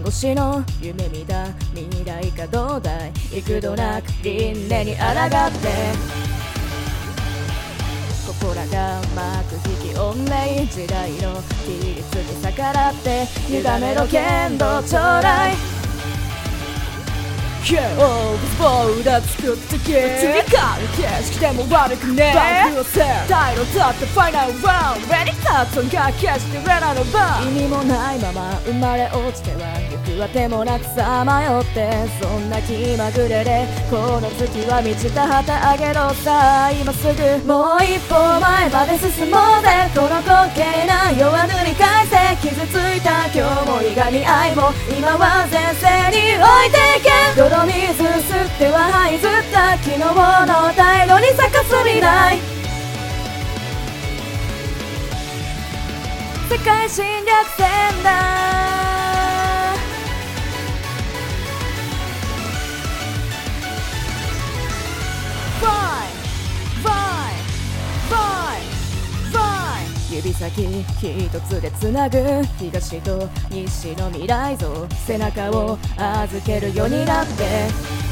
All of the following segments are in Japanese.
星の夢見た未来かどうだい幾度なく輪廻に抗ってここらが幕引き御礼時代の規律に逆らって歪めろ剣道将来棒だ作ってけ次から景色でも悪くねバグをせ大路だってファイナルラウンドレディ立つんが決してレナのバー意味もないまま生まれ落ちては行くあてもなくさまよってそんな気まぐれでこの月は満ちた旗あげろさ今すぐもう一歩前まで進もうぜこの滑稽な弱塗り返せ傷ついた今日もいがみ合いも今は前世に置いてけ泥水吸っては這いずった昨日の大路に咲かす未来世界侵略戦だファイ指先一つでつなぐ東と西の未来像背中を預けるようになって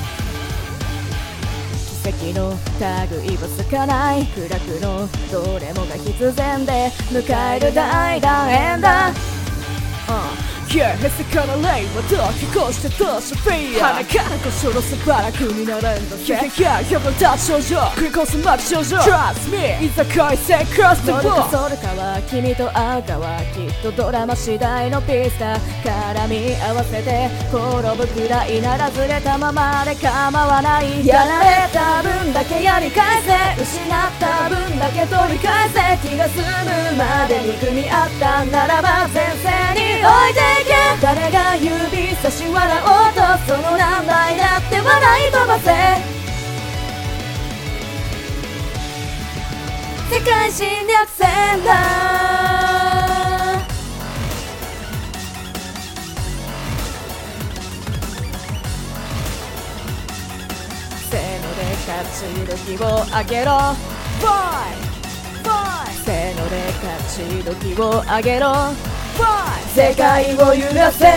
奇跡の類をつかない苦楽のどれもが必然で迎える大団円だ平から令和と飛行してとソフィア花からこその素晴らくになれんだぜ100立つ症状繰り越す巻き症状 Trust me いざ恋せ Cross the wall それかは君と会うかはきっとドラマ次第のピスタ絡み合わせて転ぶくらいならずれたままで構わないやられた分だけやり返せ失った分だけ取り返せ気が済むまで憎み合ったならば前世に置いて誰が指差し笑おうとその何倍だって笑い飛ばせ世界侵略戦だせーので勝ち時を上げろせーので勝ち時を上げろ世界を揺らせ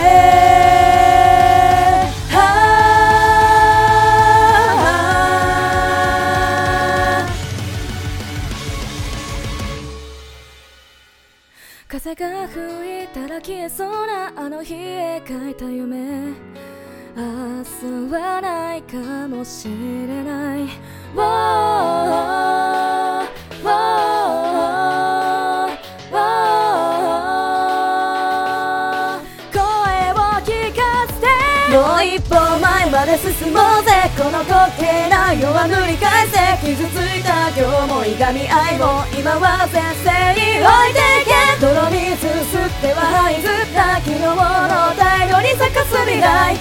風が吹いたら消えそうなあの日へ描いた夢明日はないかもしれないもう一歩前まで進もうぜこの滑稽な弱塗り返せ傷ついた今日もいがみ合いも今は前世に置いてけ泥水吸っては這いずった昨日の大路に咲かす未来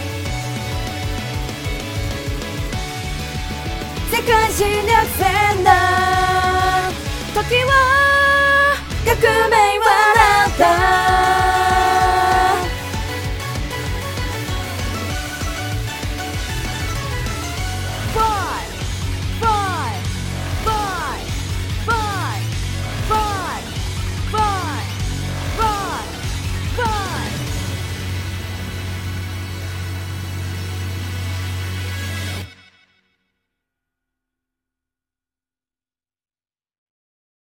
世界侵略戦だ時は革命は